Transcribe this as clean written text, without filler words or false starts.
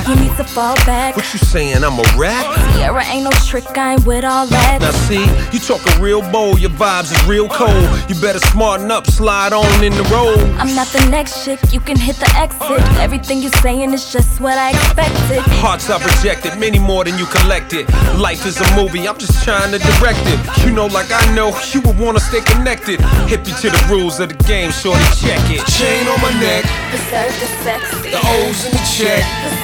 He needs to fall back. What you saying, I'm a rat? Sierra ain't no trick, I ain't with all that. Now see, you talking real bold, your vibes is real cold. You better smarten up, slide on in the road. I'm not the next chick, you can hit the exit. Everything you saying is just what I expected. Hearts I've rejected, many more than you collected. Life is a movie, I'm just trying to direct it. You know like I know, you would wanna stay connected. Hip you to the rules of the game, shorty, check it. Chain on my neck, Preserve the sexy. the O's in the check.